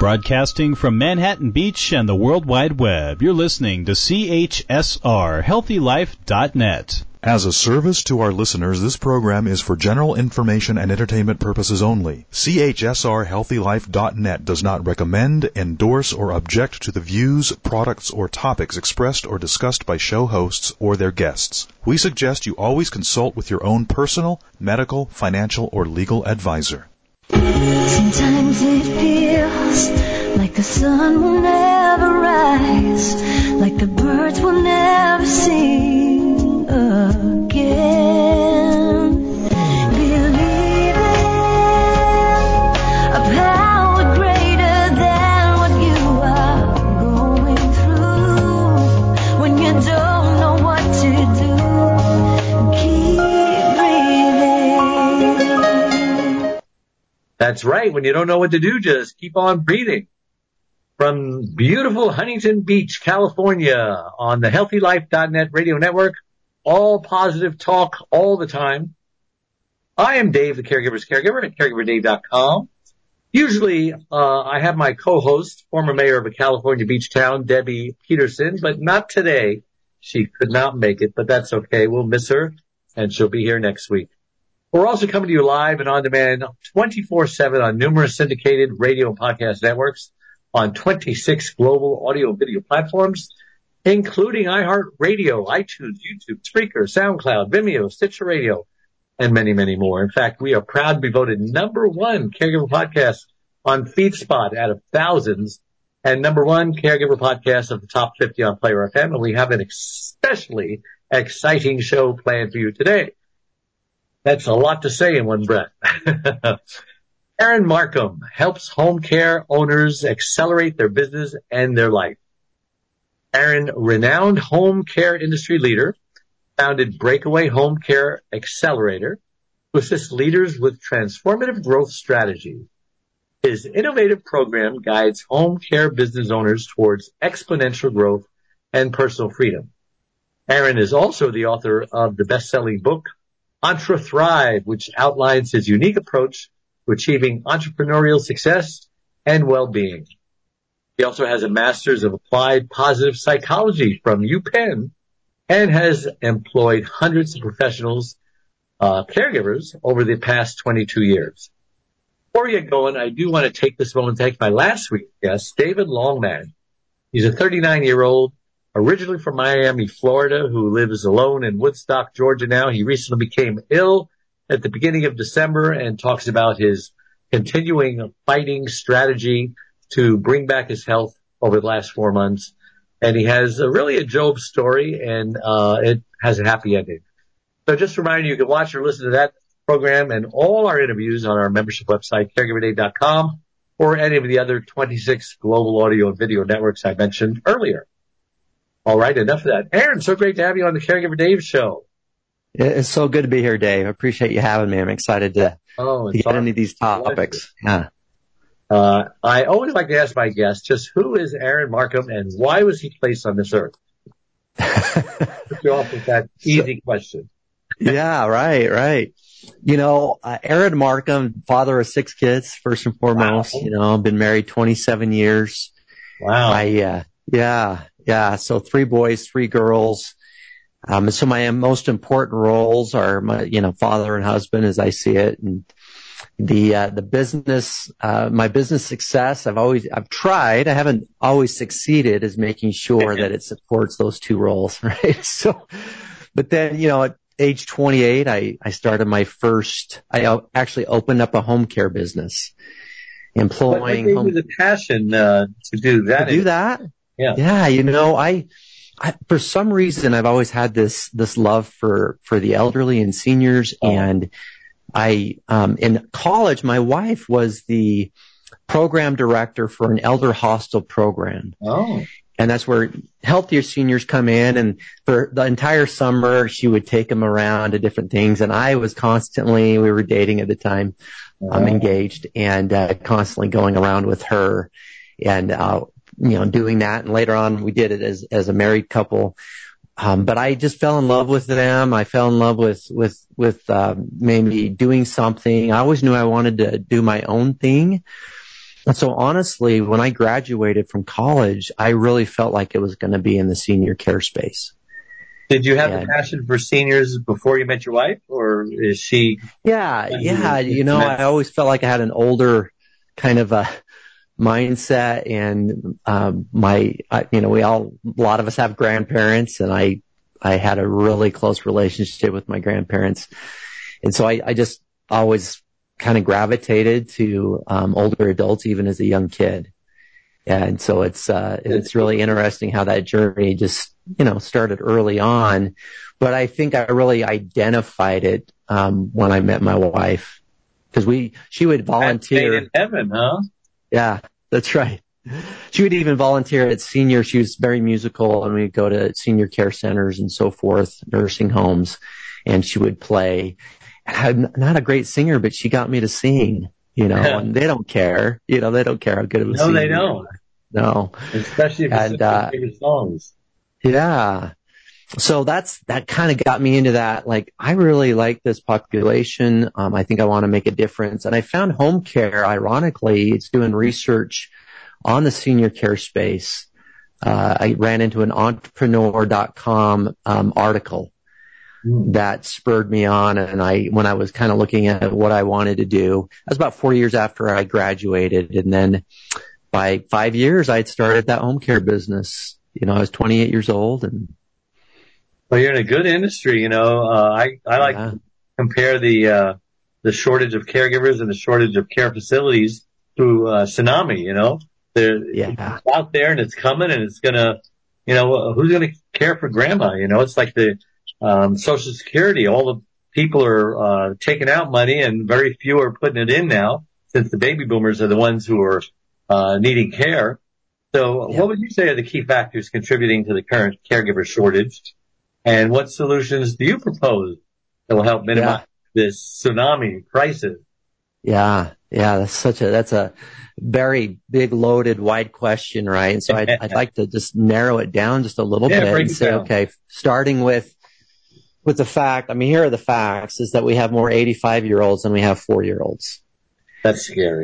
Broadcasting from Manhattan Beach and the World Wide Web, you're listening to CHSR HealthyLife.net. As a service to our listeners, this program is for general information and entertainment purposes only. CHSR HealthyLife.net does not recommend, endorse, or object to the views, products, or topics expressed or discussed by show hosts or their guests. We suggest you always consult with your own personal, medical, financial, or legal advisor. Sometimes it feels like the sun will never rise, like the birds will never sing again. Believing a power greater than what you are going through. When you don't know what to do, keep breathing. That's right. When you don't know what to do, just keep on breathing. From beautiful Huntington Beach, California, on the HealthyLife.net radio network, all positive talk all the time. I am Dave, the caregiver's caregiver at caregiverdave.com. Usually, I have my co-host, former mayor of a California beach town, Debbie Peterson, but not today. She could not make it, but that's okay. We'll miss her, and she'll be here next week. We're also coming to you live and on demand 24/7 on numerous syndicated radio and podcast networks on 26 global audio and video platforms, including iHeartRadio, iTunes, YouTube, Spreaker, SoundCloud, Vimeo, Stitcher Radio, and many, many more. In fact, we are proud to be voted number one caregiver podcast on FeedSpot out of thousands and number one caregiver podcast of the top 50 on Player FM. And we have an especially exciting show planned for you today. That's a lot to say in one breath. Aaron Markham helps home care owners accelerate their business and their life. Aaron, renowned home care industry leader, founded Breakaway Home Care Accelerator to assist leaders with transformative growth strategies. His innovative program guides home care business owners towards exponential growth and personal freedom. Aaron is also the author of the best-selling book, Entre Thrive, which outlines his unique approach to achieving entrepreneurial success and well-being. He also has a master's of applied positive psychology from UPenn and has employed hundreds of professionals, caregivers over the past 22 years. Before we get going, I do want to take this moment to thank my last week's guest, David Longman. He's a 39-year-old, originally from Miami, Florida, who lives alone in Woodstock, Georgia now. He recently became ill at the beginning of December and talks about his continuing fighting strategy to bring back his health over the last 4 months. And he has really a Job story, and it has a happy ending. So just a reminder, you can watch or listen to that program and all our interviews on our membership website, caregiverdave.com, or any of the other 26 global audio and video networks I mentioned earlier. All right, enough of that. Aaron, so great to have you on the Caregiver Dave show. It's so good to be here, Dave. I appreciate you having me. I'm excited to get into these topics. Yeah. I always like to ask my guests, just who is Aaron Markham and why was he placed on this earth? Put you off with that easy question. Yeah, right. You know, Aaron Markham, father of 6 kids, first and foremost. Wow. You know, been married 27 years. Wow. Yeah. So 3 boys, 3 girls. So my most important roles are my, father and husband as I see it. And the business, my business success, I've tried. I haven't always succeeded is making sure that it supports those 2 roles, right? So, but then, at age 28, I started I actually opened up a home care business, employing. What gave you the passion, to do that? To do that? Yeah. I for some reason, I've always had this love for the elderly and seniors. Oh. And in college, my wife was the program director for an elder hostel program. Oh. And that's where healthier seniors come in. And for the entire summer, she would take them around to different things. And I was we were dating at the time, engaged, and constantly going around with her and, doing that. And later on, we did it as a married couple. But I just fell in love with them. I fell in love with maybe doing something. I always knew I wanted to do my own thing. And so honestly, when I graduated from college, I really felt like it was going to be in the senior care space. Did you have the passion for seniors before you met your wife, or is she? Yeah. I always felt like I had an older kind of a mindset, and a lot of us have grandparents, and I had a really close relationship with my grandparents, and so I just always kind of gravitated to older adults, even as a young kid. And so it's really interesting how that journey just, started early on. But I think I really identified it when I met my wife, because she would volunteer. In heaven, huh? Yeah, that's right. She would even volunteer at senior. She was very musical, and we'd go to senior care centers and so forth, nursing homes, and she would play. I'm not a great singer, but she got me to sing, and they don't care. They don't care how good of a singer. No, they don't. No. Especially if it's their favorite songs. Yeah. So that kind of got me into that. Like, I really like this population. I think I want to make a difference. And I found home care, ironically, it's doing research on the senior care space. I ran into an entrepreneur.com article that spurred me on. And when I was kind of looking at what I wanted to do, that was about 4 years after I graduated. And then by 5 years, I'd started that home care business. I was 28 years old. And well, you're in a good industry. I like to compare the shortage of caregivers and the shortage of care facilities to tsunami. It's out there and it's coming, and it's gonna, who's gonna care for grandma? It's like the Social Security. All the people are taking out money, and very few are putting it in now, since the baby boomers are the ones who are needing care. So what would you say are the key factors contributing to the current caregiver shortage? And what solutions do you propose that will help minimize this tsunami crisis? Yeah. That's a very big, loaded, wide question, right? And so I'd like to just narrow it down just a little bit and say, okay, starting with the fact, here are the facts, is that we have more 85-year-olds than we have 4-year-olds. That's scary.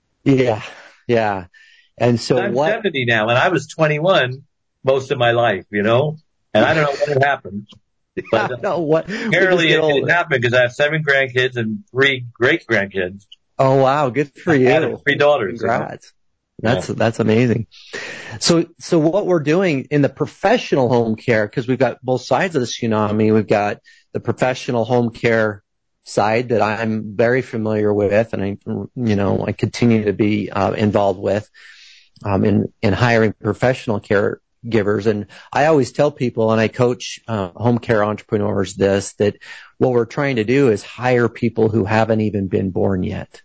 Yeah. And so I'm 70 now, and I was 21 most of my life, and I don't know what had happened. But apparently it didn't happen, because I have 7 grandkids and 3 great-grandkids. Oh, wow. Good for you. I have 3 daughters. Congrats. That's amazing. So what we're doing in the professional home care, because we've got both sides of the tsunami, we've got the professional home care side that I'm very familiar with, and I continue to be involved with in hiring professional caregivers. And I always tell people, and I coach home care entrepreneurs that what we're trying to do is hire people who haven't even been born yet.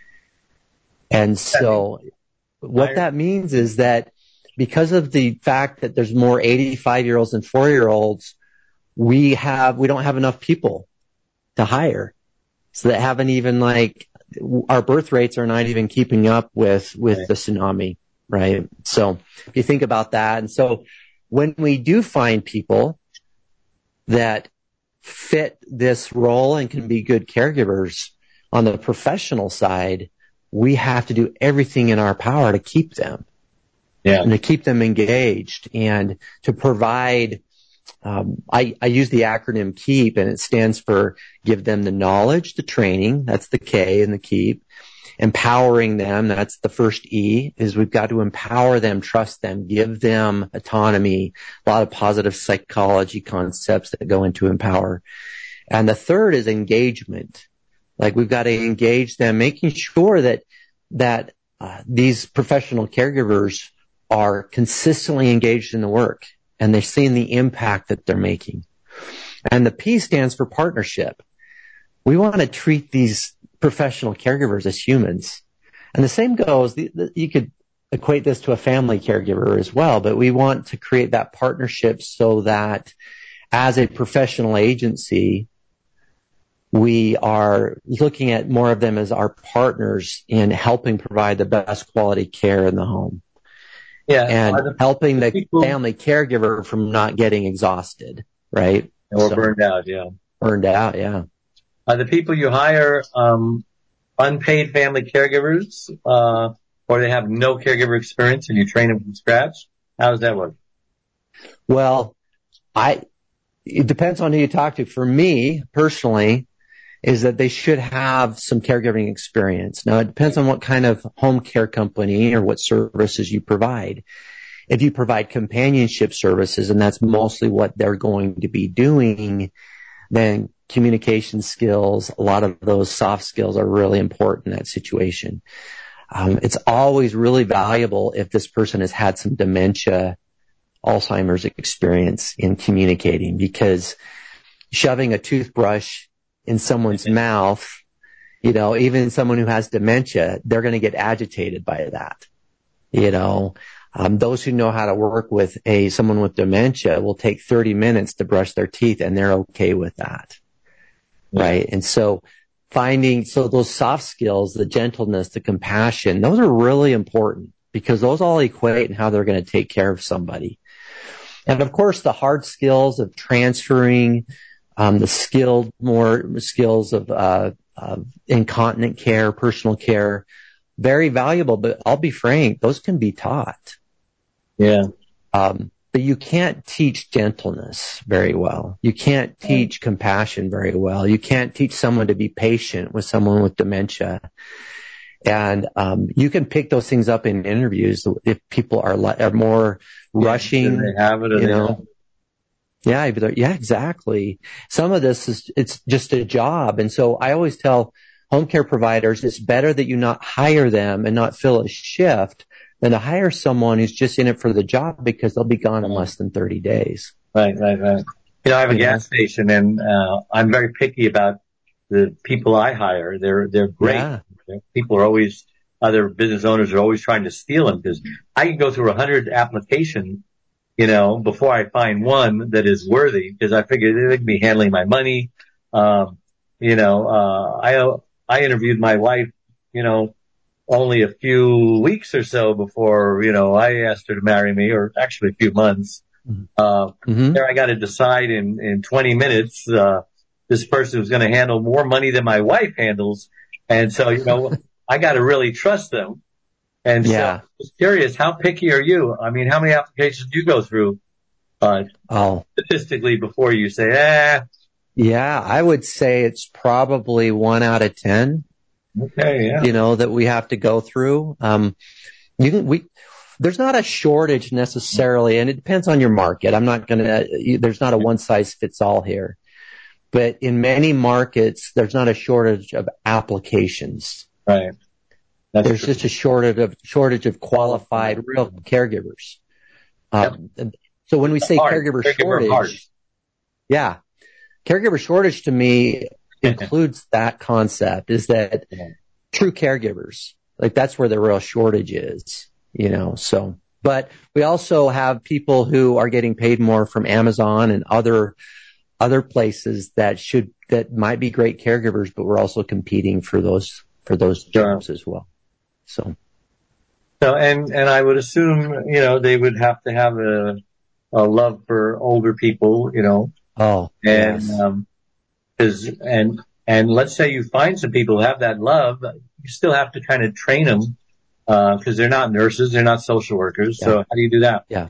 And so what that means is that because of the fact that there's more 85-year-olds than 4-year-olds, we don't have enough people to hire. So that haven't even, our birth rates are not even keeping up with the tsunami, right? So if you think about that, and so when we do find people that fit this role and can be good caregivers on the professional side, we have to do everything in our power to keep them. And to keep them engaged, and to provide, I use the acronym KEEP, and it stands for give them the knowledge, the training, that's the K in the KEEP. Empowering them, that's the first E, is we've got to empower them, trust them, give them autonomy, a lot of positive psychology concepts that go into empower. And the third is engagement. We've got to engage them, making sure that these professional caregivers are consistently engaged in the work, and they're seeing the impact that they're making. And the P stands for partnership. We want to treat these professional caregivers as humans. And the same goes, you could equate this to a family caregiver as well, but we want to create that partnership so that as a professional agency, we are looking at more of them as our partners in helping provide the best quality care in the home. And helping the family caregiver from not getting exhausted, right? Or burned out, Burned out, yeah. Are the people you hire unpaid family caregivers, or they have no caregiver experience and you train them from scratch? How does that work? Well, it depends on who you talk to. For me, personally, is that they should have some caregiving experience. Now, it depends on what kind of home care company or what services you provide. If you provide companionship services, and that's mostly what they're going to be doing, then communication skills, a lot of those soft skills are really important in that situation. It's always really valuable if this person has had some dementia, Alzheimer's experience in communicating, because shoving a toothbrush in someone's mouth, even someone who has dementia, they're going to get agitated by that. Those who know how to work with someone with dementia will take 30 minutes to brush their teeth, and they're okay with that. Yeah. Right? And so those soft skills, the gentleness, the compassion, those are really important, because those all equate in how they're going to take care of somebody. And of course, the hard skills of transferring, more skills of incontinent care, personal care, very valuable, but I'll be frank, those can be taught. Yeah. But you can't teach gentleness very well. You can't teach compassion very well. You can't teach someone to be patient with someone with dementia. And you can pick those things up in interviews if people are more rushing. They have it, Yeah, exactly. Some of this it's just a job. And so I always tell home care providers, it's better that you not hire them and not fill a shift than to hire someone who's just in it for the job, because they'll be gone in less than 30 days. Right. I have a gas station, and I'm very picky about the people I hire. They're great. Yeah. People are other business owners are always trying to steal them, because I can go through 100 applications, before I find one that is worthy, because I figure they can be handling my money. I interviewed my wife, only a few weeks or so before, I asked her to marry me, or actually a few months. There I got to decide in 20 minutes, this person was going to handle more money than my wife handles. And so, I got to really trust them. And so I was curious, how picky are you? I mean, how many applications do you go through, statistically before you say, Yeah, I would say it's probably 1 out of 10. Okay, yeah. That we have to go through. There's not a shortage necessarily, and it depends on your market. There's not a one size fits all here. But in many markets, there's not a shortage of applications. Right. There's just a shortage of qualified real caregivers. So when we say caregiver shortage, caregiver shortage to me includes that concept, is that true caregivers, like that's where the real shortage is, so. But we also have people who are getting paid more from Amazon and other places that might be great caregivers, but we're also competing for those jobs as well. So and I would assume, they would have to have a love for older people, Oh, and, yes. And let's say you find some people who have that love, you still have to kind of train them, because they're not nurses, they're not social workers. Yeah. So how do you do that? Yeah,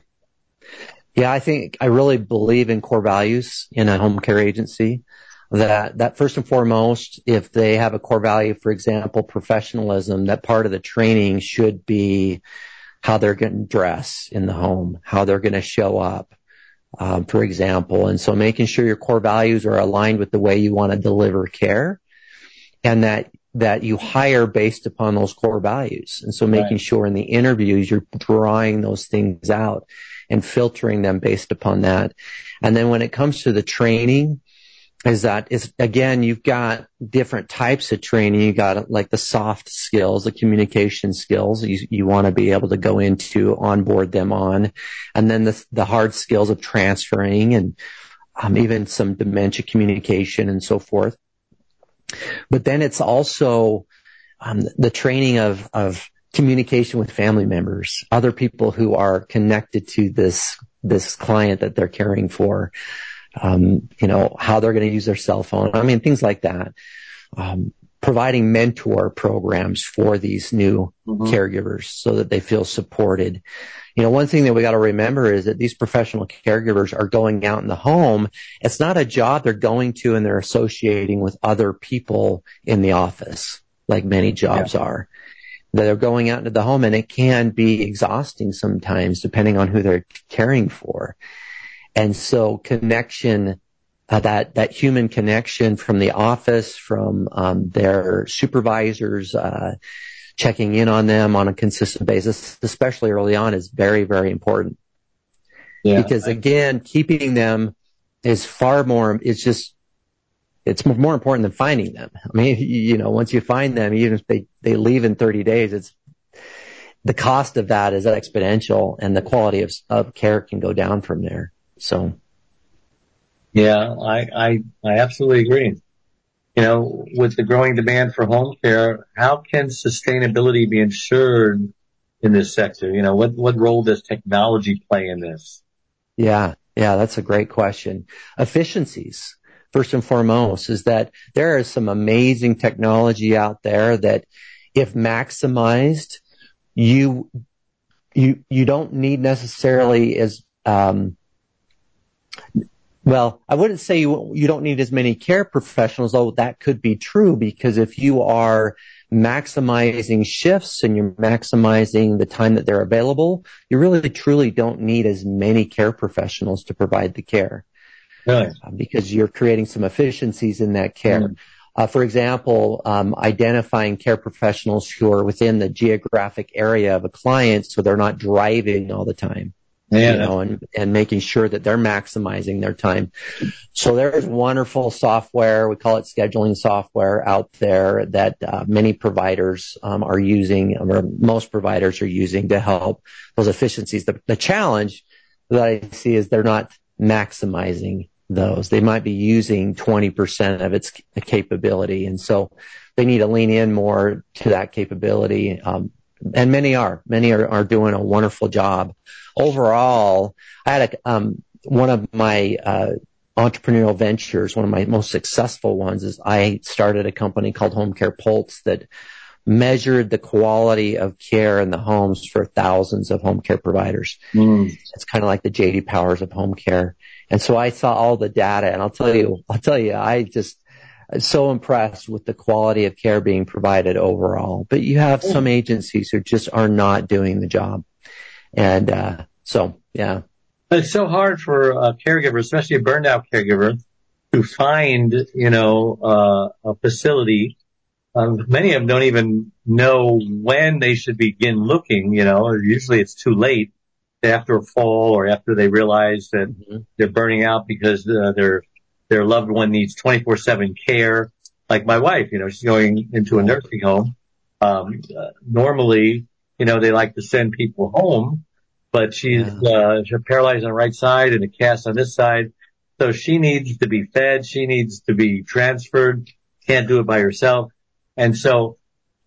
I really believe in core values in a home care agency. That first and foremost, if they have a core value, for example, professionalism, that part of the training should be how they're going to dress in the home, how they're going to show up, for example. And so making sure your core values are aligned with the way you want to deliver care, and that you hire based upon those core values. And so making sure in the interviews you're drawing those things out and filtering them based upon that. And then when it comes to the training, again, you've got different types of training. You got like the soft skills, the communication skills you want to be able to go into, onboard them on. And then the hard skills of transferring and even some dementia communication and so forth. But then it's also the training of communication with family members, other people who are connected to this client that they're caring for. How they're going to use their cell phone. I mean, things like that. providing mentor programs for these new caregivers so that they feel supported. One thing that we got to remember is that these professional caregivers are going out in the home. It's not a job they're going to and they're associating with other people in the office, like many jobs are. They're going out into the home, and it can be exhausting sometimes depending on who they're caring for. And so connection, that human connection from the office, from their supervisors, checking in on them on a consistent basis, especially early on, is very, very important. Yeah. Because again, keeping them is it's more important than finding them. I mean, once you find them, even if they leave in 30 days, the cost of that is exponential, and the quality of care can go down from there. So. Yeah, I absolutely agree. With the growing demand for home care, how can sustainability be ensured in this sector? What role does technology play in this? Yeah, that's a great question. Efficiencies, first and foremost, is that there is some amazing technology out there that, if maximized, you don't need necessarily as well, I wouldn't say you don't need as many care professionals, though that could be true, because if you are maximizing shifts and you're maximizing the time that they're available, you really truly don't need as many care professionals to provide the care. Really? Because you're creating some efficiencies in that care. For example, identifying care professionals who are within the geographic area of a client so they're not driving all the time. Yeah. And making sure that they're maximizing their time. So there's wonderful software, we call it scheduling software, out there that many providers are using, or most providers are using, to help those efficiencies. The challenge that I see is they're not maximizing those. They might be using 20% of its capability, and so they need to lean in more to that capability. And many are doing a wonderful job. Overall, I had one of my entrepreneurial ventures, one of my most successful ones, is I started a company called Home Care Pulse that measured the quality of care in the homes for thousands of home care providers. It's kind of like the J.D. Powers of home care. And so I saw all the data, and I'll tell you, I just so impressed with the quality of care being provided overall. But you have some agencies who just are not doing the job. And so, yeah. It's so hard for a caregiver, especially a burned out caregiver, to find, a facility. Many of them don't even know when they should begin looking, usually it's too late after a fall or after they realize that they're burning out because their loved one needs 24/7 care. Like my wife, she's going into a nursing home. Normally, they like to send people home, but she's paralyzed on the right side and a cast on this side. So she needs to be fed. She needs to be transferred. Can't do it by herself. And so,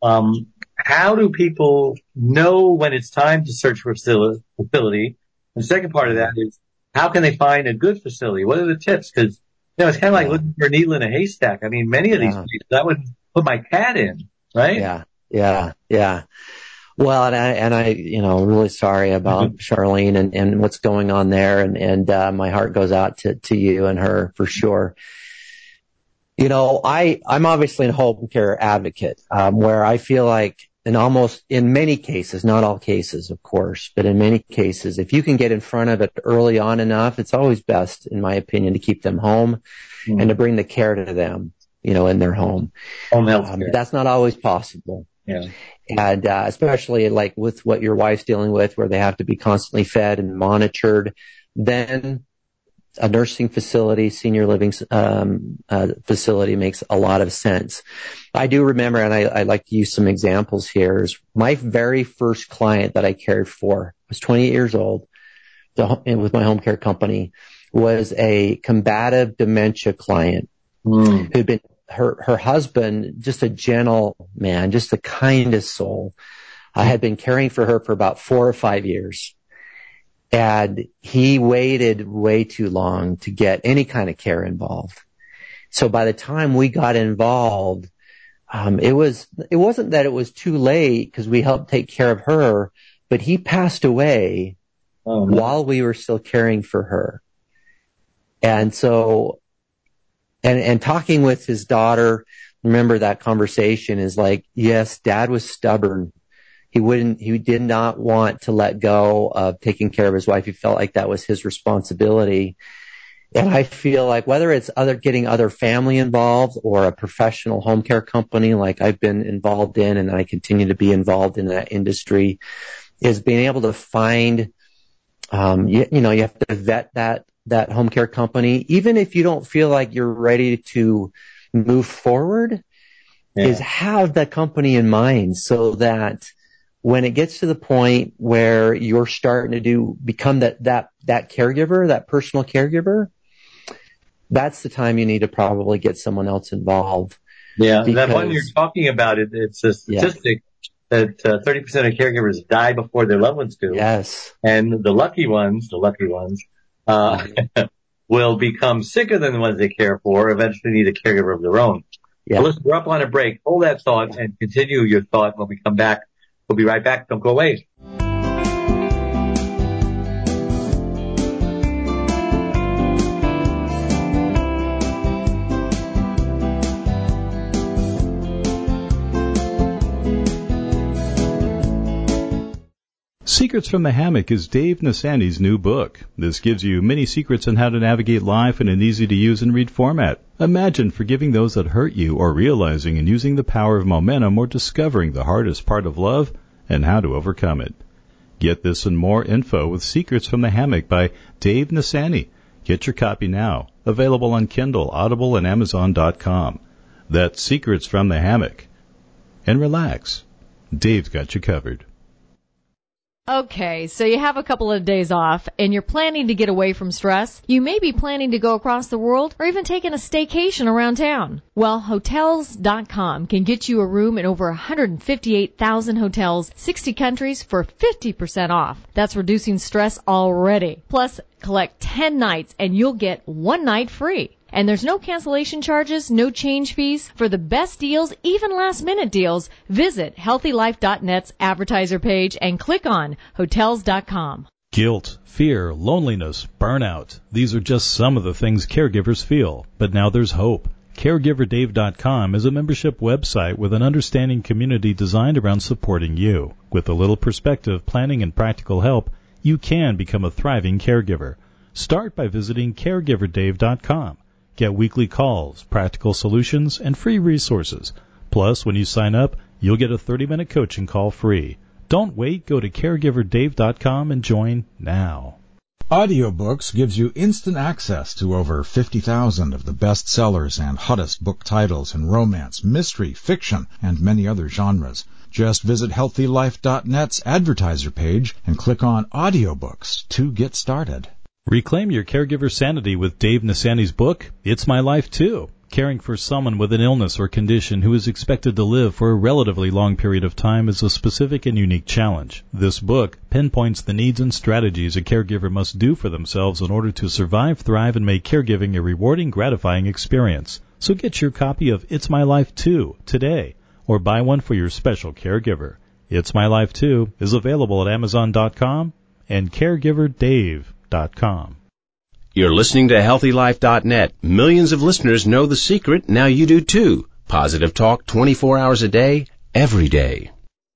how do people know when it's time to search for a facility? And the second part of that is, how can they find a good facility? What are the tips? Because, it's kind of like looking for a needle in a haystack. I mean, many of these places, I would put my cat in, right? Yeah. Well, and I, really sorry about Charlene and what's going on there. And my heart goes out to you and her for sure. I'm obviously a home care advocate, where I feel like in many cases, not all cases, of course, but in many cases, if you can get in front of it early on enough, it's always best, in my opinion, to keep them home and to bring the care to them, in their home. Home health care. That's not always possible. Yeah. And especially like with what your wife's dealing with, where they have to be constantly fed and monitored, then a nursing facility, senior living facility makes a lot of sense. I do remember, and I like to use some examples here, is my very first client that I cared for, I was 28 years old, with my home care company, was a combative dementia client who'd been, her husband, just a gentle man, just the kindest soul, had been caring for her for about 4 or 5 years. And he waited way too long to get any kind of care involved. So by the time we got involved, it wasn't that it was too late because we helped take care of her, but he passed away while we were still caring for her. And so, and talking with his daughter, remember that conversation is like, yes, Dad was stubborn. He did not want to let go of taking care of his wife. He felt like that was his responsibility. And I feel like whether it's getting other family involved or a professional home care company like I've been involved in and I continue to be involved in that industry, is being able to find, you have to vet that home care company, even if you don't feel like you're ready to move forward, is have that company in mind so that when it gets to the point where you're starting to become that caregiver, that personal caregiver, that's the time you need to probably get someone else involved. Yeah, that one you're talking about, it's a statistic that 30% of caregivers die before their loved ones do. Yes. And the lucky ones, will become sicker than the ones they care for, eventually need a caregiver of their own. Yeah. Well, listen, we're up on a break. Hold that thought and continue your thought when we come back. We'll be right back. Don't go away. Secrets from the Hammock is Dave Nassaney's new book. This gives you many secrets on how to navigate life in an easy-to-use and read format. Imagine forgiving those that hurt you, or realizing and using the power of momentum, or discovering the hardest part of love and how to overcome it. Get this and more info with Secrets from the Hammock by Dave Nassaney. Get your copy now. Available on Kindle, Audible, and Amazon.com. That's Secrets from the Hammock. And relax. Dave's got you covered. Okay, so you have a couple of days off and you're planning to get away from stress. You may be planning to go across the world or even taking a staycation around town. Well, Hotels.com can get you a room in over 158,000 hotels, 60 countries for 50% off. That's reducing stress already. Plus, collect 10 nights and you'll get 1 night free. And there's no cancellation charges, no change fees. For the best deals, even last-minute deals, visit HealthyLife.net's advertiser page and click on Hotels.com. Guilt, fear, loneliness, burnout. These are just some of the things caregivers feel. But now there's hope. CaregiverDave.com is a membership website with an understanding community designed around supporting you. With a little perspective, planning, and practical help, you can become a thriving caregiver. Start by visiting CaregiverDave.com. Get weekly calls, practical solutions, and free resources. Plus, when you sign up, you'll get a 30-minute coaching call free. Don't wait. Go to caregiverDave.com and join now. Audiobooks gives you instant access to over 50,000 of the best sellers and hottest book titles in romance, mystery, fiction, and many other genres. Just visit HealthyLife.net's advertiser page and click on Audiobooks to get started. Reclaim your caregiver sanity with Dave Nassaney's book, It's My Life Too. Caring for someone with an illness or condition who is expected to live for a relatively long period of time is a specific and unique challenge. This book pinpoints the needs and strategies a caregiver must do for themselves in order to survive, thrive, and make caregiving a rewarding, gratifying experience. So get your copy of It's My Life Too today, or buy one for your special caregiver. It's My Life Too is available at Amazon.com and CaregiverDave.com. You're listening to HealthyLife.net. Millions of listeners know the secret. Now you do too. Positive talk 24 hours a day, every day.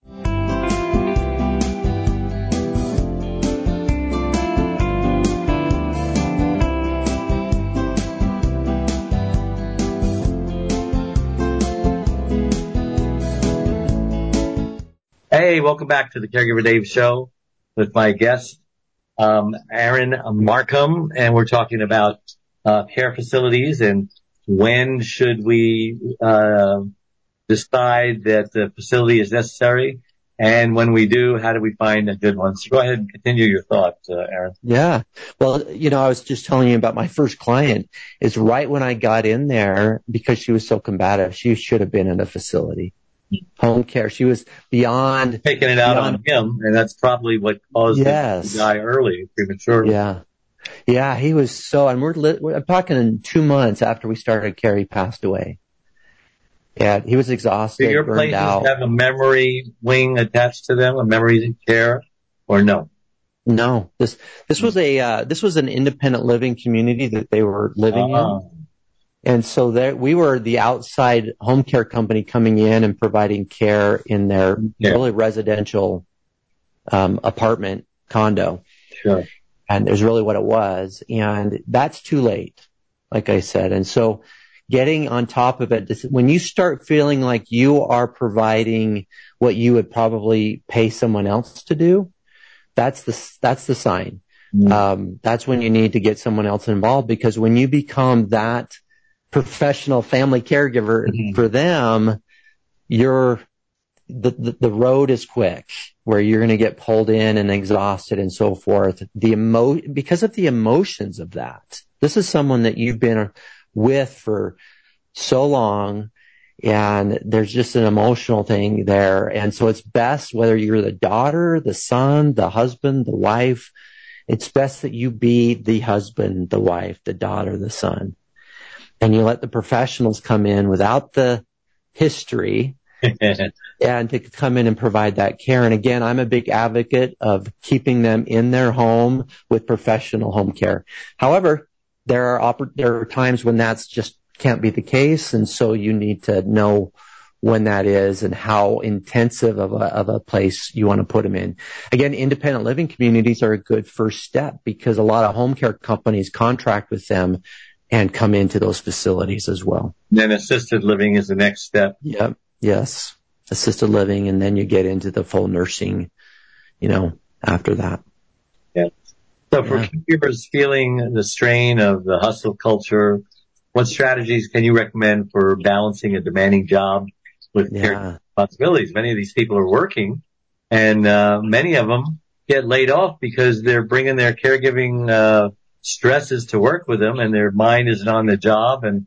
Hey, welcome back to the Caregiver Dave Show with my guest, Aaron Markham, and we're talking about care facilities and when should we decide that the facility is necessary, and when we do, how do we find a good one? So go ahead and continue your thought, Aaron. Yeah. Well, I was just telling you about my first client is right when I got in there, because she was so combative, she should have been in a facility. Home care. She was beyond taking it out on him, and that's probably what caused him to die early, prematurely. Yeah, he was so, and I'm talking in 2 months after we started care, he passed away. And he was Do exhausted, your burned places out. have a memory wing attached to them, a memory care, or no? No, this was an independent living community that they were living in. And so we were the outside home care company coming in and providing care in their really residential apartment condo. Sure. And there's really what it was. And that's too late, like I said. And so getting on top of it, when you start feeling like you are providing what you would probably pay someone else to do, that's the sign. That's when you need to get someone else involved, because when you become that professional family caregiver for them, the road is quick, where you're going to get pulled in and exhausted and so forth. Because of the emotions of that. This is someone that you've been with for so long, and there's just an emotional thing there. And so it's best, whether you're the daughter, the son, the husband, the wife, it's best that you be the husband, the wife, the daughter, the son. And you let the professionals come in without the history and to come in and provide that care. And again, I'm a big advocate of keeping them in their home with professional home care. However, there are times when that's just can't be the case. And so you need to know when that is and how intensive of a place you want to put them in. Again, independent living communities are a good first step, because a lot of home care companies contract with them and come into those facilities as well. Then assisted living is the next step. Yep. Yes. Assisted living. And then you get into the full nursing, after that. Yeah. So for caregivers feeling the strain of the hustle culture, what strategies can you recommend for balancing a demanding job with care responsibilities? Many of these people are working, and many of them get laid off because they're bringing their caregiving stresses to work with them, and their mind isn't on the job. And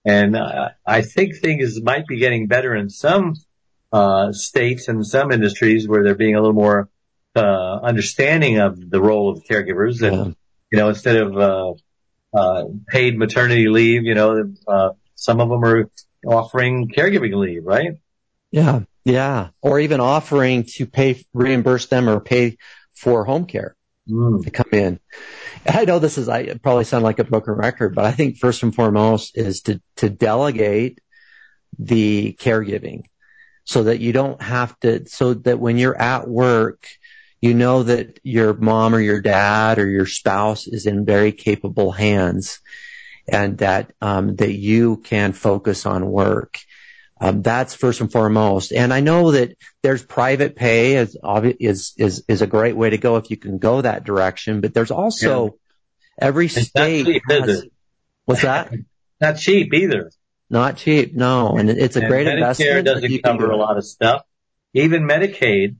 I think things might be getting better in some states and some industries where they're being a little more understanding of the role of caregivers. And instead of paid maternity leave, some of them are offering caregiving leave, right? Yeah. Or even offering to reimburse them or pay for home care to come in. I know I probably sound like a broken record, but I think first and foremost is to delegate the caregiving, so that you don't have to, so that when you're at work, you know that your mom or your dad or your spouse is in very capable hands, and that you can focus on work. That's first and foremost. And I know that there's private pay is a great way to go if you can go that direction, but there's also every state has, what's that? Not cheap either. Not cheap, no. And it's a great investment. Medicare doesn't cover a lot of stuff. Even Medicaid,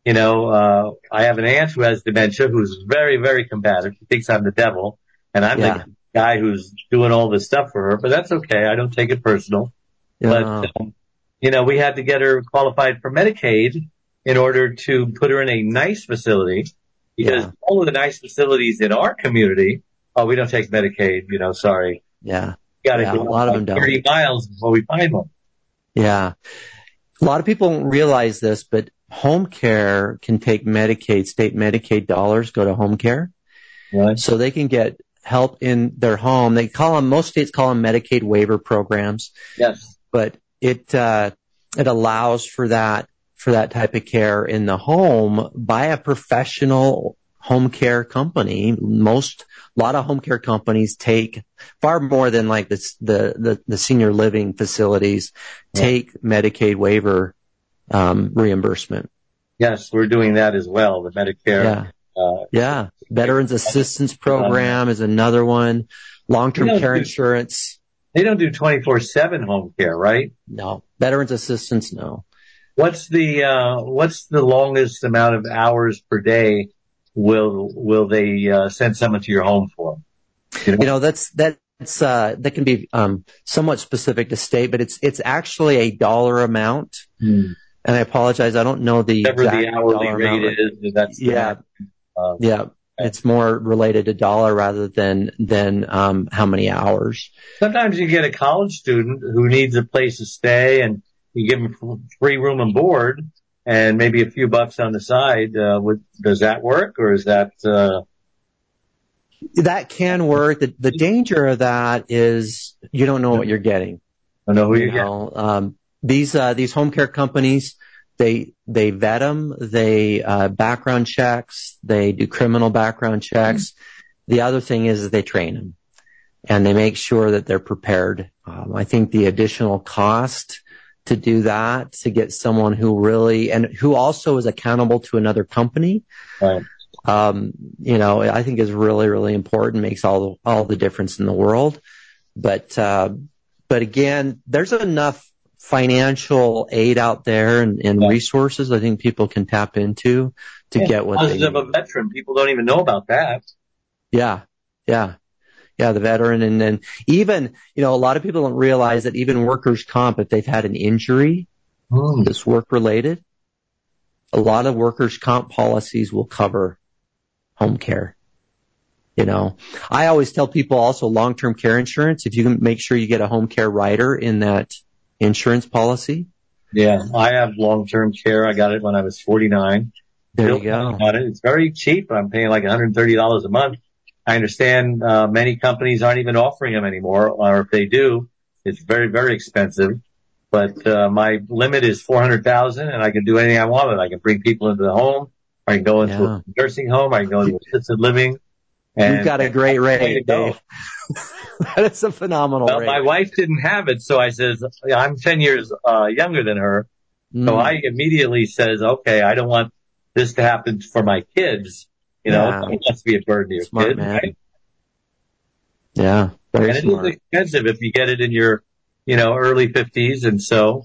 I have an aunt who has dementia who's very, very combative. She thinks I'm the devil, and I'm the guy who's doing all this stuff for her, but that's okay. I don't take it personal. But, we had to get her qualified for Medicaid in order to put her in a nice facility, because all of the nice facilities in our community, we don't take Medicaid, sorry. Yeah. Got to go a lot of them 30 miles before we find one. Yeah. A lot of people don't realize this, but home care can take state Medicaid dollars, go to home care. Right. So they can get help in their home. Most states call them Medicaid waiver programs. Yes. But it allows for that type of care in the home by a professional home care company. A lot of home care companies take far more than like the senior living facilities take Medicaid waiver reimbursement. Yes, we're doing that as well. The Medicare. Veterans Assistance Program is another one. Long-term care insurance. They don't do 24/7 home care, right? No. Veterans Assistance, no. What's the longest amount of hours per day will they send someone to your home for? That can be somewhat specific to state, but it's actually a dollar amount. And I apologize, I don't know the whatever exact the hourly dollar rate amount. is. That's It's more related to dollar rather than how many hours. Sometimes you get a college student who needs a place to stay, and you give them free room and board, and maybe a few bucks on the side. Does that work, or is that? That can work. The danger of that is you don't know what you're getting. I know who you're getting. These home care companies, they vet them, they background checks, they do criminal background checks. The other thing is they train them, and they make sure that they're prepared. I think the additional cost to do that, to get someone who really, and who also is accountable to another company, right. I think is really, really important, makes all the difference in the world. But again, there's enough financial aid out there and resources I think people can tap into to get what they need. Of a veteran, people don't even know about that. Yeah, the veteran. And then even, a lot of people don't realize that even workers' comp, if they've had an injury that's work related, a lot of workers' comp policies will cover home care. I always tell people also long-term care insurance, if you can make sure you get a home care rider in that insurance policy. Yeah, I have long-term care. I got it when I was 49. There you go. It's very cheap. I'm paying like $130 a month. I understand many companies aren't even offering them anymore, or if they do, it's very, very expensive. But my limit is $400,000, and I can do anything I want with it. I can bring people into the home. I can go into a nursing home. I can go into assisted living. And you've got a great rate, Dave. That is a phenomenal rate. My wife didn't have it, so I says, I'm 10 years younger than her. So I immediately says, okay, I don't want this to happen for my kids. It has to be a burden to your smart kids. Man. Right? Yeah, very smart. It is expensive if you get it in your, early 50s. And so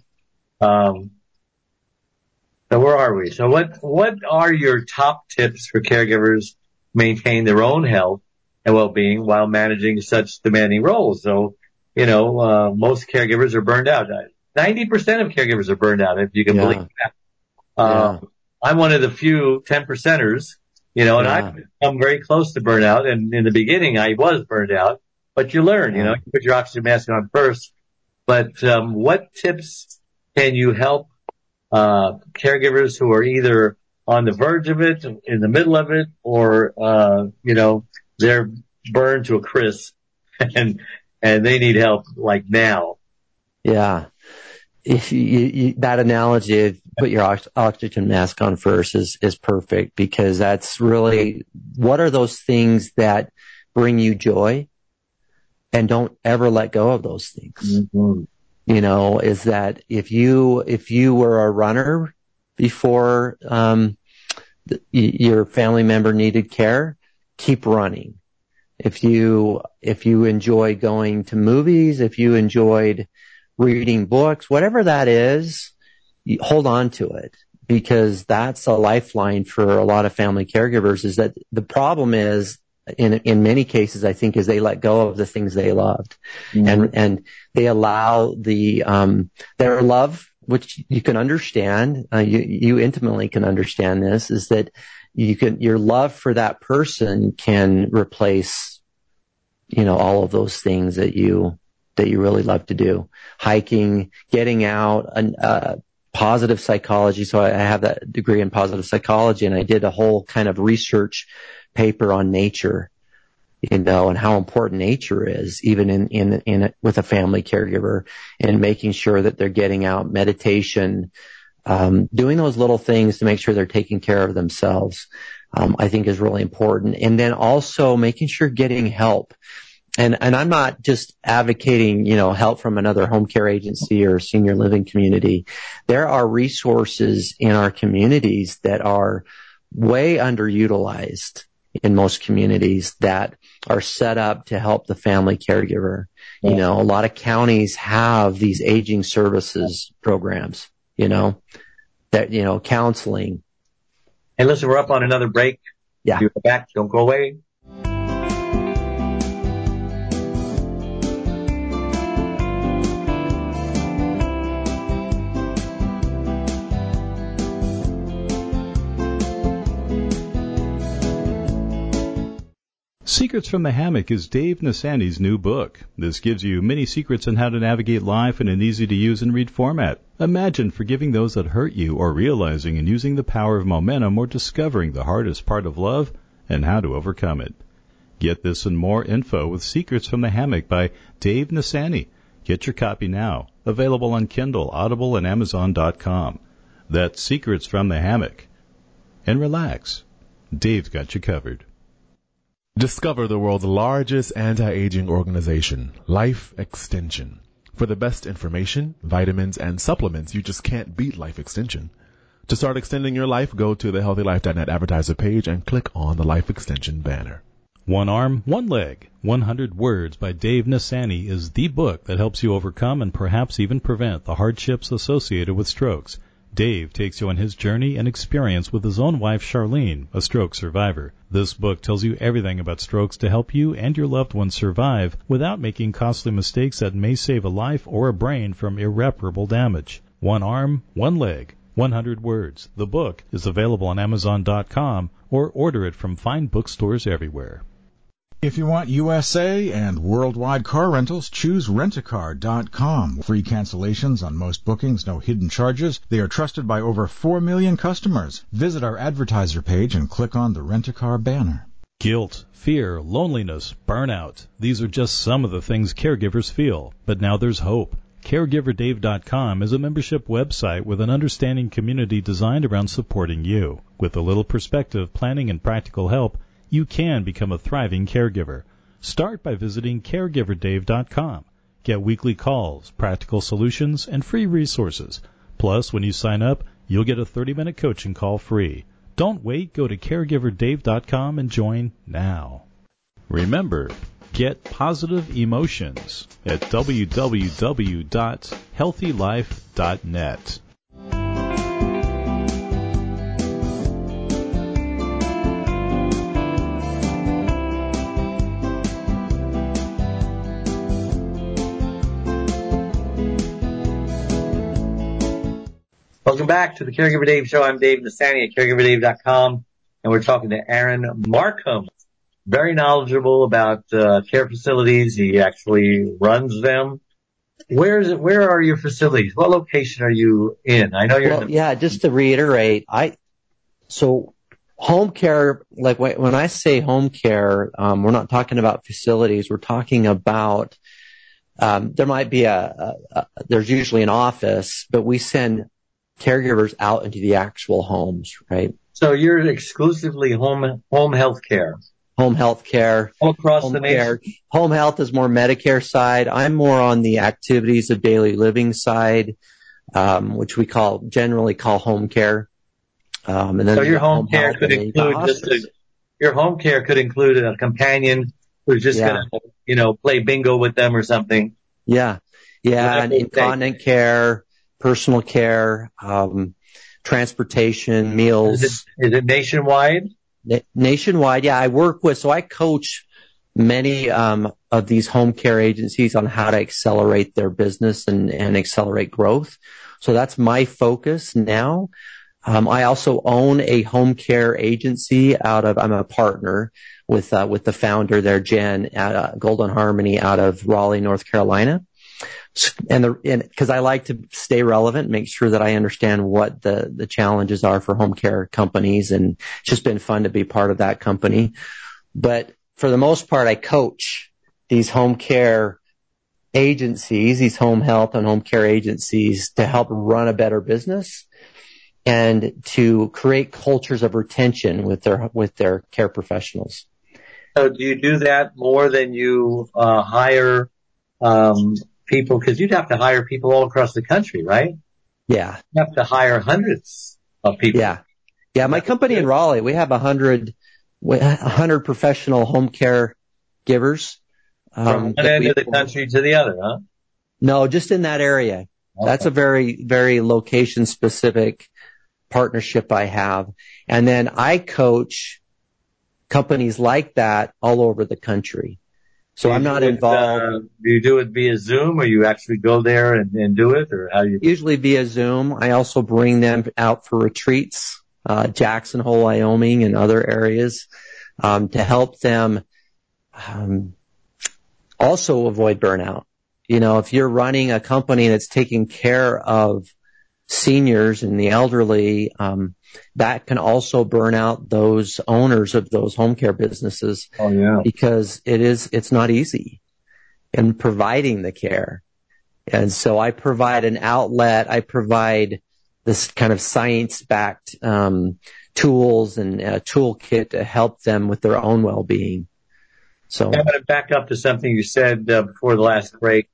where are we? So what are your top tips for caregivers to maintain their own health and well-being while managing such demanding roles? So, most caregivers are burned out. 90% of caregivers are burned out, if you can believe that. I'm one of the few 10%ers, and I've come very close to burnout. And in the beginning, I was burned out, but you learn, you put your oxygen mask on first. But what tips can you help caregivers who are either on the verge of it, in the middle of it, or they're burned to a crisp and they need help like now? Yeah. If you that analogy of put your oxygen mask on first is perfect, because that's really, what are those things that bring you joy, and don't ever let go of those things. Mm-hmm. Is that if you were a runner before your family member needed care, keep running. If you enjoy going to movies, if you enjoyed reading books, whatever that is, you hold on to it, because that's a lifeline for a lot of family caregivers. Is that the problem is, in many cases, I think, is they let go of the things they loved, and they allow their love, which you can understand, you intimately can understand this, is that your love for that person can replace, all of those things that you really love to do. Hiking, getting out, positive psychology. So I have that degree in positive psychology, and I did a whole kind of research paper on nature, and how important nature is, even in with a family caregiver, and making sure that they're getting out, meditation, doing those little things to make sure they're taking care of themselves, I think is really important. And then also making sure getting help. And I'm not just advocating, help from another home care agency or senior living community. There are resources in our communities that are way underutilized in most communities that are set up to help the family caregiver. A lot of counties have these aging services programs, that, counseling. Hey, listen, we're up on another break. Yeah. You're back. Don't go away. Secrets from the Hammock is Dave Nassaney's new book. This gives you many secrets on how to navigate life in an easy-to-use and read format. Imagine forgiving those that hurt you, or realizing and using the power of momentum, or discovering the hardest part of love and how to overcome it. Get this and more info with Secrets from the Hammock by Dave Nassaney. Get your copy now. Available on Kindle, Audible, and Amazon.com. That's Secrets from the Hammock. And relax. Dave's got you covered. Discover the world's largest anti-aging organization, Life Extension. For the best information, vitamins, and supplements, you just can't beat Life Extension. To start extending your life, go to the HealthyLife.net advertiser page and click on the Life Extension banner. One Arm, One Leg, 100 Words by Dave Nassaney is the book that helps you overcome and perhaps even prevent the hardships associated with strokes. Dave takes you on his journey and experience with his own wife, Charlene, a stroke survivor. This book tells you everything about strokes to help you and your loved ones survive without making costly mistakes that may save a life or a brain from irreparable damage. One Arm, One Leg, 100 Words. The book is available on Amazon.com or order it from fine bookstores everywhere. If you want USA and worldwide car rentals, choose Rentacar.com. Free cancellations on most bookings, no hidden charges. They are trusted by over 4 million customers. Visit our advertiser page and click on the Rent-A-Car banner. Guilt, fear, loneliness, burnout. These are just some of the things caregivers feel. But now there's hope. CaregiverDave.com is a membership website with an understanding community designed around supporting you. With a little perspective, planning, and practical help, you can become a thriving caregiver. Start by visiting CaregiverDave.com. Get weekly calls, practical solutions, and free resources. Plus, when you sign up, you'll get a 30-minute coaching call free. Don't wait. Go to CaregiverDave.com and join now. Remember, get positive emotions at www.healthylife.net. Welcome back to the Caregiver Dave Show. I'm Dave Nassaney at CaregiverDave.com, and we're talking to Aaron Markham. Very knowledgeable about care facilities. He actually runs them. Where are your facilities? What location are you in? I know you're just to reiterate, so home care, like when I say home care, we're not talking about facilities. We're talking about, there might be there's usually an office, but we send caregivers out into the actual homes, right? So you're exclusively home health care. Home health care. All across the nation. Home health is more Medicare side. I'm more on the activities of daily living side, which we generally call home care. And then so your home care could include your home care could include a companion who's just gonna, play bingo with them or something. Yeah. And incontinent care, personal care, transportation, meals. Is it nationwide? Nationwide, yeah. I coach many of these home care agencies on how to accelerate their business and accelerate growth. So that's my focus now. I also own a home care agency I'm a partner with the founder there, Jen, at Golden Harmony out of Raleigh, North Carolina. And because I like to stay relevant, make sure that I understand what the challenges are for home care companies, and it's just been fun to be part of that company. But for the most part, I coach these home care agencies, these home health and home care agencies, to help run a better business and to create cultures of retention with their care professionals. So do you do that more than you hire people? Because you'd have to hire people all across the country, right? Yeah. You have to hire hundreds of people. Yeah. My company in Raleigh, we have 100 professional home care givers. From one end of the country to the other, huh? No, just in that area. Okay. That's a very, very location specific partnership I have. And then I coach companies like that all over the country. So I'm not involved. Do you do it via Zoom, or you actually go there and do it, or how do you? Usually via Zoom. I also bring them out for retreats, Jackson Hole, Wyoming, and other areas, to help them also avoid burnout. You know, if you're running a company that's taking care of seniors and the elderly, that can also burn out those owners of those home care businesses. Oh, yeah. Because it's not easy in providing the care. And so I provide an outlet. I provide this kind of science-backed tools and a toolkit to help them with their own well-being. So I'm going to back up to something you said before the last break,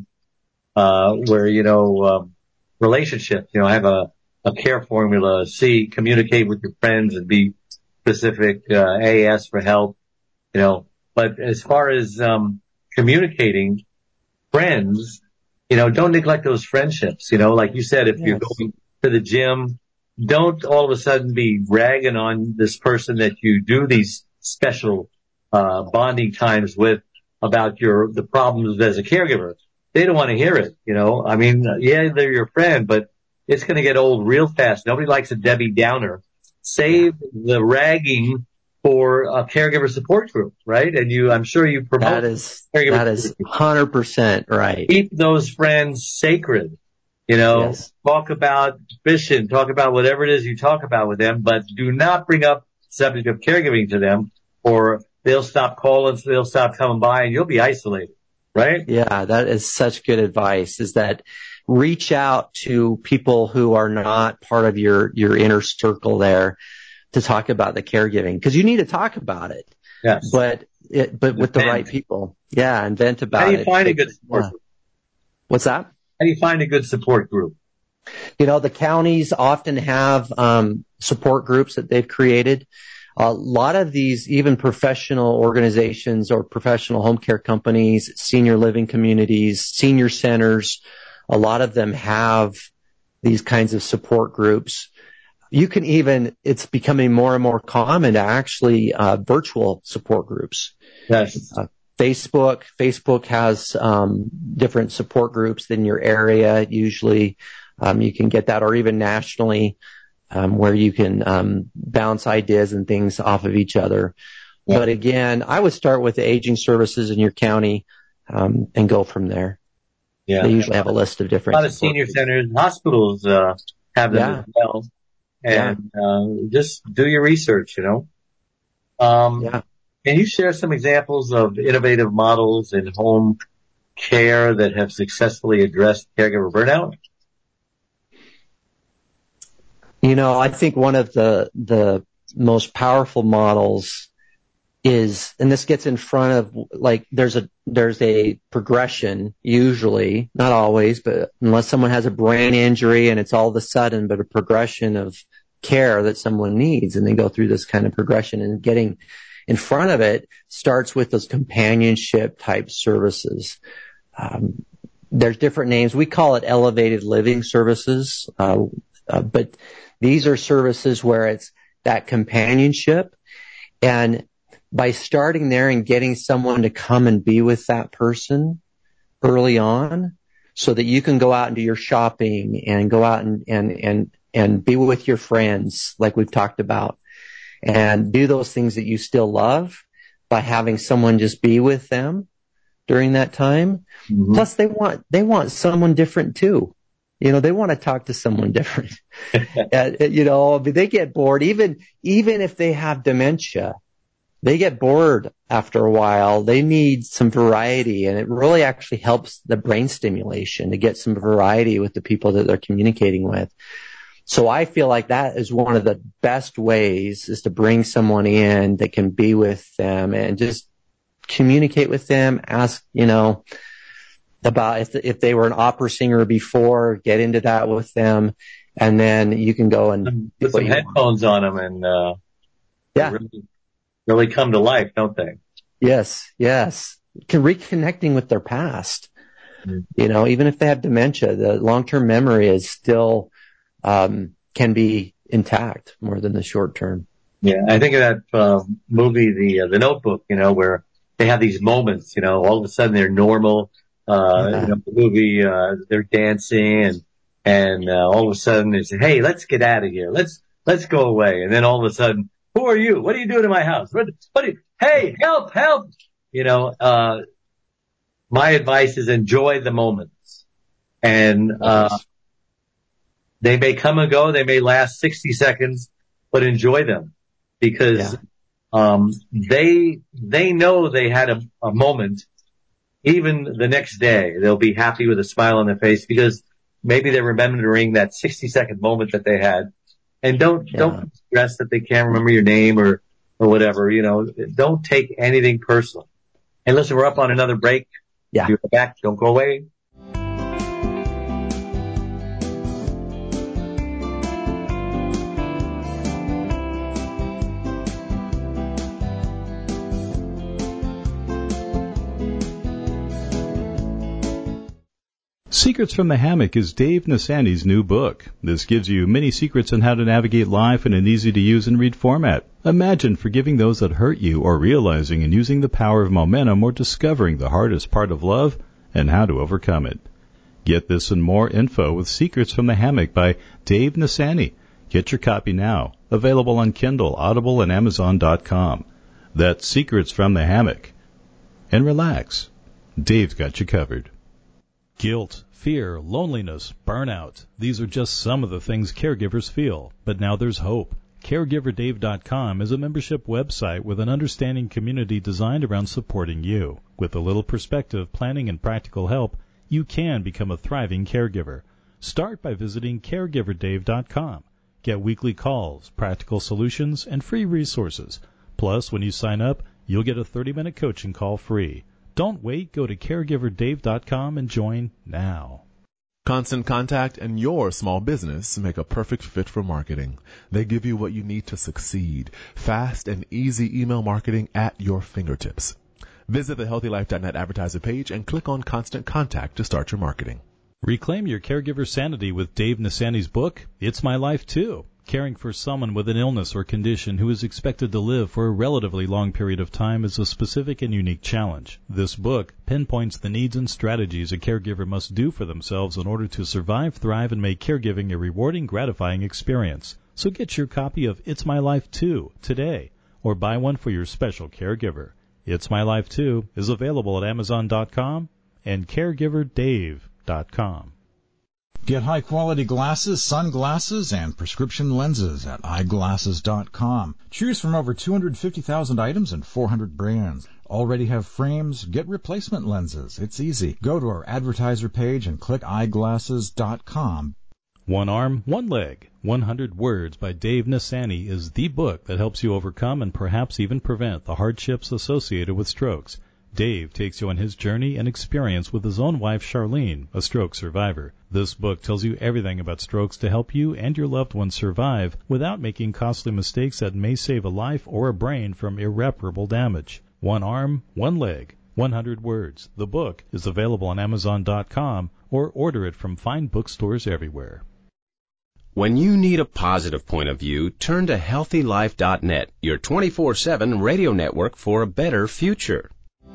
where, relationships. I have a care formula. C, communicate with your friends and be specific. A, ask for help. But as far as communicating, friends, don't neglect those friendships. Like you said, if you're going to the gym, don't all of a sudden be ragging on this person that you do these special bonding times with about the problems as a caregiver. They don't want to hear it. They're your friend, but it's going to get old real fast. Nobody likes a Debbie Downer. Save the ragging for a caregiver support group, right? And I'm sure you promote that is 100% right. Keep those friends sacred. Talk about fishing, talk about whatever it is you talk about with them, but do not bring up the subject of caregiving to them, or they'll stop calling, they'll stop coming by, and you'll be isolated, right? Yeah, that is such good advice, is that reach out to people who are not part of your inner circle there to talk about the caregiving, because you need to talk about it. Yes. But with the right people. Yeah, and vent about it. How do you find a good support group? What's that? How do you find a good support group? The counties often have support groups that they've created. A lot of these, even professional organizations or professional home care companies, senior living communities, senior centers, a lot of them have these kinds of support groups. It's becoming more and more common to actually virtual support groups. Yes. Facebook has different support groups in your area. Usually you can get that, or even nationally, where you can bounce ideas and things off of each other. Yeah. But again, I would start with the aging services in your county and go from there. Yeah. They usually have a list of different. A lot of senior centers and hospitals have them as well. And just do your research, Can you share some examples of innovative models in home care that have successfully addressed caregiver burnout? I think one of the most powerful models is, and this gets in front of, like, there's a progression, usually, not always, but unless someone has a brain injury and it's all of a sudden, but a progression of care that someone needs, and they go through this kind of progression, and getting in front of it starts with those companionship type services. There's different names. We call it elevated living services, but these are services where it's that companionship. And by starting there and getting someone to come and be with that person early on, so that you can go out and do your shopping and go out and be with your friends, like we've talked about, and do those things that you still love by having someone just be with them during that time. Mm-hmm. Plus they want someone different too. They want to talk to someone different. They get bored. Even if they have dementia, they get bored after a while. They need some variety, and it really actually helps the brain stimulation to get some variety with the people that they're communicating with. So I feel like that is one of the best ways, is to bring someone in that can be with them and just communicate with them, ask, about if they were an opera singer before, get into that with them, and then you can go and put some headphones on them and really come to life, don't they? Yes. Reconnecting with their past. Mm-hmm. Even if they have dementia, the long-term memory is still can be intact more than the short term. Yeah, I think of that movie, The Notebook, where they have these moments, all of a sudden they're normal. The movie, they're dancing and all of a sudden they say, hey, let's get out of here. Let's go away. And then all of a sudden, who are you? What are you doing in my house? Hey, help. my advice is enjoy the moments. And, they may come and go. They may last 60 seconds, but enjoy them because, they know they had a moment. Even the next day, they'll be happy with a smile on their face because maybe they're remembering that 60-second moment that they had. And don't stress that they can't remember your name or whatever, don't take anything personal. And listen, we're up on another break. Yeah. You're back. Don't go away. Secrets from the Hammock is Dave Nassaney's new book. This gives you many secrets on how to navigate life in an easy-to-use and read format. Imagine forgiving those that hurt you or realizing and using the power of momentum or discovering the hardest part of love and how to overcome it. Get this and more info with Secrets from the Hammock by Dave Nassaney. Get your copy now. Available on Kindle, Audible, and Amazon.com. That's Secrets from the Hammock. And relax. Dave's got you covered. Guilt, fear, loneliness, burnout. These are just some of the things caregivers feel. But now there's hope. CaregiverDave.com is a membership website with an understanding community designed around supporting you. With a little perspective, planning, and practical help, you can become a thriving caregiver. Start by visiting CaregiverDave.com. Get weekly calls, practical solutions, and free resources. Plus, when you sign up, you'll get a 30-minute coaching call free. Don't wait. Go to CaregiverDave.com and join now. Constant Contact and your small business make a perfect fit for marketing. They give you what you need to succeed. Fast and easy email marketing at your fingertips. Visit the HealthyLife.net advertiser page and click on Constant Contact to start your marketing. Reclaim your caregiver sanity with Dave Nassaney's book, It's My Life Too. Caring for someone with an illness or condition who is expected to live for a relatively long period of time is a specific and unique challenge. This book pinpoints the needs and strategies a caregiver must do for themselves in order to survive, thrive, and make caregiving a rewarding, gratifying experience. So get your copy of It's My Life Too today, or buy one for your special caregiver. It's My Life Too is available at Amazon.com and CaregiverDave.com. Get high-quality glasses, sunglasses, and prescription lenses at eyeglasses.com. Choose from over 250,000 items and 400 brands. Already have frames? Get replacement lenses. It's easy. Go to our advertiser page and click eyeglasses.com. One Arm, One Leg, 100 Words by Dave Nassaney is the book that helps you overcome and perhaps even prevent the hardships associated with strokes. Dave takes you on his journey and experience with his own wife, Charlene, a stroke survivor. This book tells you everything about strokes to help you and your loved ones survive without making costly mistakes that may save a life or a brain from irreparable damage. One Arm, One Leg, 100 Words. The book is available on Amazon.com or order it from fine bookstores everywhere. When you need a positive point of view, turn to HealthyLife.net, your 24/7 radio network for a better future.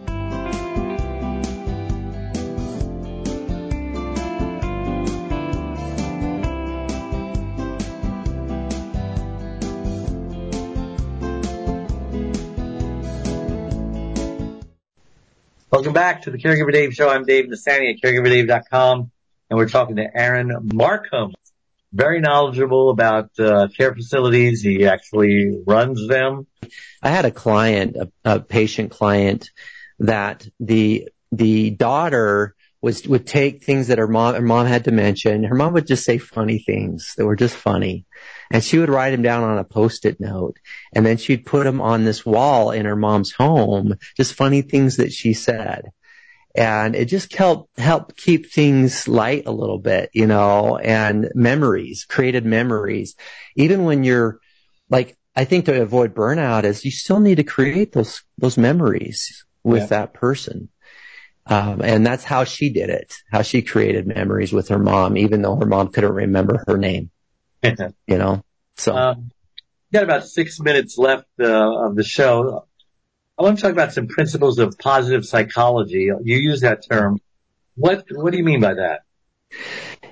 Welcome back to the Caregiver Dave Show. I'm Dave Nassaney at CaregiverDave.com, and we're talking to Aaron Markham. Very knowledgeable about care facilities. He actually runs them. I had a client, a patient client, that the daughter would take things that her mom had dementia, and her mom would just say funny things that were just funny. And she would write them down on a Post-it note, and then she'd put them on this wall in her mom's home, just funny things that she said. And it just helped keep things light a little bit, and created memories. Even when you're I think to avoid burnout is you still need to create those memories with that person. And that's how she did it, how she created memories with her mom, even though her mom couldn't remember her name. So. Got about 6 minutes left of the show. I want to talk about some principles of positive psychology. You use that term. What do you mean by that?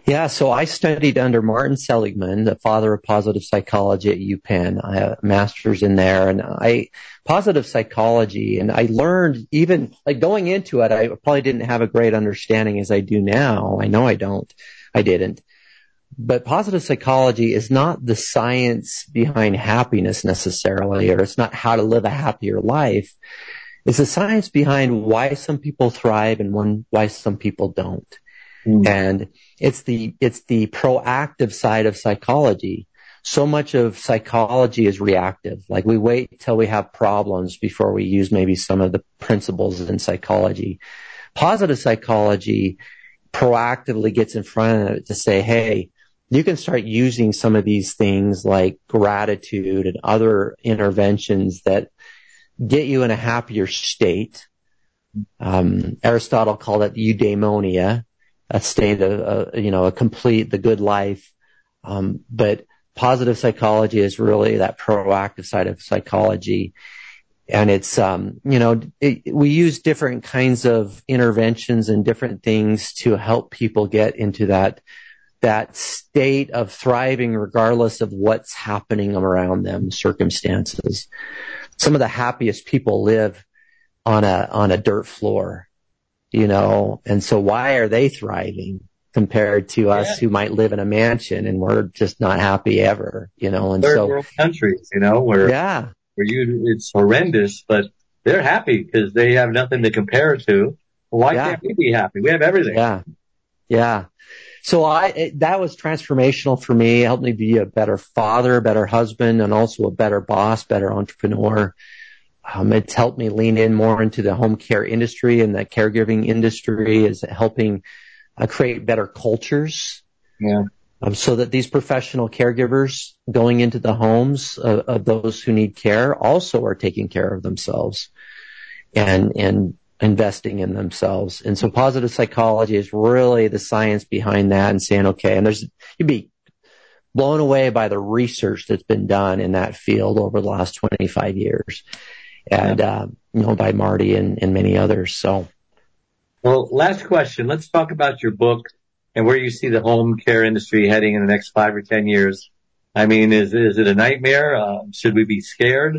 Yeah, so I studied under Martin Seligman, the father of positive psychology at UPenn. I have a master's in there, and positive psychology, and I learned even, like, going into it, I probably didn't have a great understanding as I do now. I know I didn't. But positive psychology is not the science behind happiness necessarily, or it's not how to live a happier life. It's the science behind why some people thrive and why some people don't. And it's the proactive side of psychology. So much of psychology is reactive. Like, we wait till we have problems before we use maybe some of the principles in psychology. Positive psychology proactively gets in front of it to say, hey, you can start using some of these things like gratitude and other interventions that get you in a happier state. Aristotle called it eudaimonia, a state of, the good life. But positive psychology is really that proactive side of psychology. And it's, we use different kinds of interventions and different things to help people get into that state of thriving regardless of what's happening around them, circumstances. Some of the happiest people live on a dirt floor. And so why are they thriving compared to us who might live in a mansion and we're just not happy ever, and third world countries, where it's horrendous, but they're happy because they have nothing to compare it to. Well, why can't we be happy? We have everything. Yeah. So that was transformational for me. It helped me be a better father, a better husband, and also a better boss, better entrepreneur. It's helped me lean in more into the home care industry, and the caregiving industry is helping create better cultures. Yeah. So that these professional caregivers going into the homes of those who need care also are taking care of themselves and investing in themselves. And so positive psychology is really the science behind that, and saying, okay, and you'd be blown away by the research that's been done in that field over the last 25 years. And, by Marty and many others. So. Well, last question. Let's talk about your book and where you see the home care industry heading in the next 5 or 10 years. I mean, is it a nightmare? Should we be scared?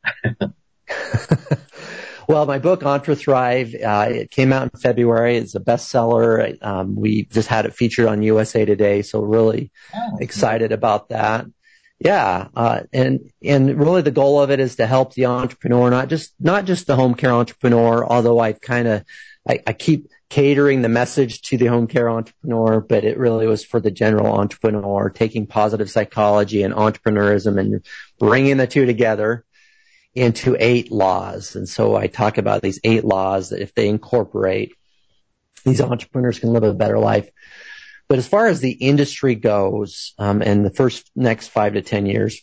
Well, my book, EntreThrive, it came out in February. It's a bestseller. We just had it featured on USA Today, so really excited about that. Yeah, and really the goal of it is to help the entrepreneur, not just the home care entrepreneur, although I keep catering the message to the home care entrepreneur, but it really was for the general entrepreneur, taking positive psychology and entrepreneurism and bringing the two together into 8 laws. And so I talk about these 8 laws that if they incorporate, these entrepreneurs can live a better life. But as far as the industry goes, in the next 5 to 10 years,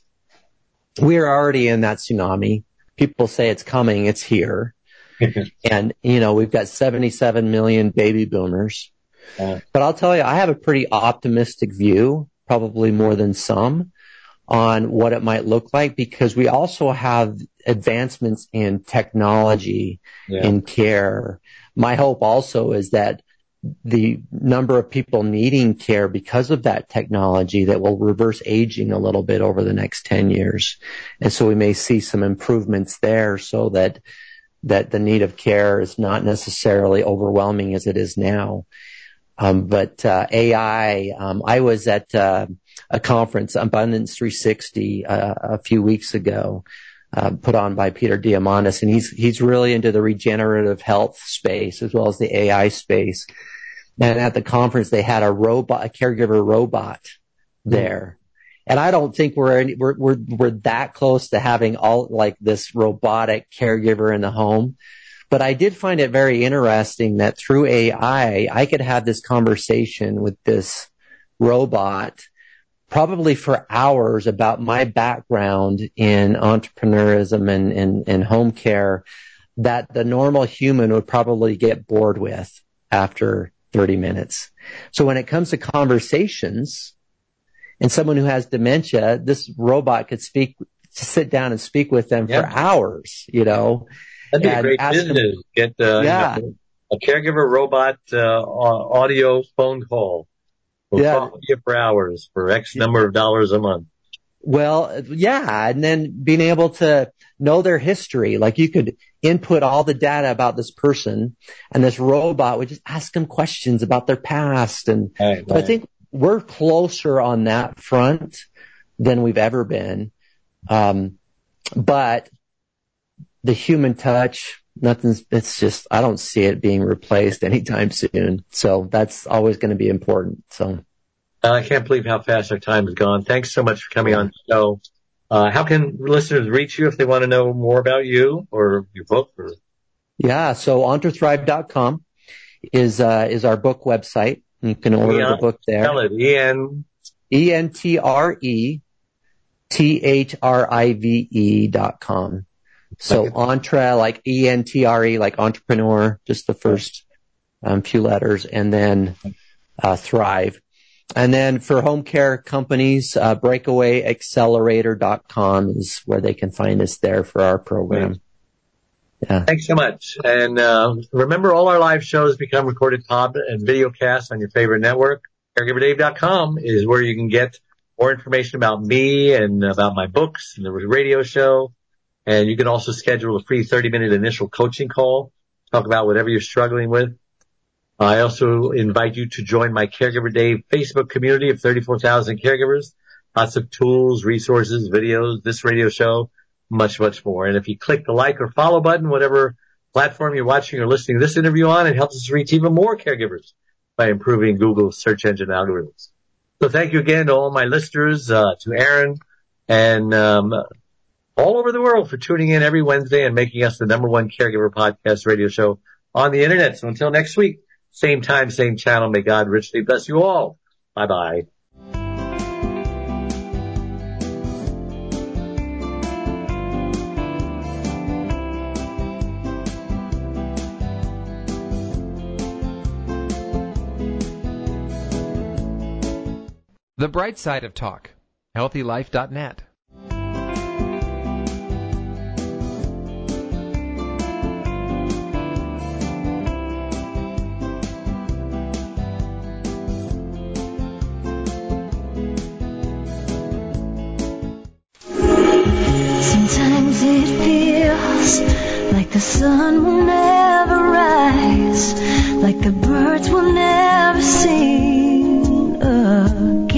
we are already in that tsunami. People say it's coming, it's here. And, we've got 77 million baby boomers. But I'll tell you, I have a pretty optimistic view, probably more than some, on what it might look like, because we also have advancements in technology in care. My hope also is that the number of people needing care because of that technology that will reverse aging a little bit over the next 10 years. And so we may see some improvements there, so that the need of care is not necessarily overwhelming as it is now. But AI, I was at a conference, Abundance 360, a few weeks ago, put on by Peter Diamandis, and he's really into the regenerative health space as well as the AI space. And at the conference, they had a caregiver robot there. And I don't think we're that close to having all like this robotic caregiver in the home. But I did find it very interesting that through AI, I could have this conversation with this robot probably for hours about my background in entrepreneurism and home care that the normal human would probably get bored with after 30 minutes. So when it comes to conversations and someone who has dementia, this robot could sit down and speak with them for hours, That'd be a great business. Get a caregiver robot audio phone call. We'll talk to you for hours for X number of dollars a month. Well, yeah, and then being able to know their history. Like you could input all the data about this person, and this robot would just ask them questions about their past. And right. I think we're closer on that front than we've ever been. But the human touch, I don't see it being replaced anytime soon. So that's always going to be important. So. I can't believe how fast our time has gone. Thanks so much for coming on the show. How can listeners reach you if they want to know more about you or your book? Yeah, so ontothrive.com is our book website. You can order the book there. Spell it, ENTRETHRIVE.com. So Entre, like ENTRE, like entrepreneur, just the first few letters, and then Thrive. And then for home care companies, breakawayaccelerator.com is where they can find us there for our program. Yeah. Thanks so much. And remember, all our live shows become recorded pod and video casts on your favorite network. CaregiverDave.com is where you can get more information about me and about my books and the radio show. And you can also schedule a free 30-minute initial coaching call, talk about whatever you're struggling with. I also invite you to join my Caregiver Dave Facebook community of 34,000 caregivers. Lots of tools, resources, videos, this radio show, much, much more. And if you click the like or follow button, whatever platform you're watching or listening to this interview on, it helps us reach even more caregivers by improving Google's search engine algorithms. So thank you again to all my listeners, to Aaron, and all over the world for tuning in every Wednesday and making us the #1 caregiver podcast radio show on the internet. So until next week, same time, same channel. May God richly bless you all. Bye-bye. The Bright Side of Talk. HealthyLife.net. Sometimes it feels like the sun will never rise, like the birds will never sing again.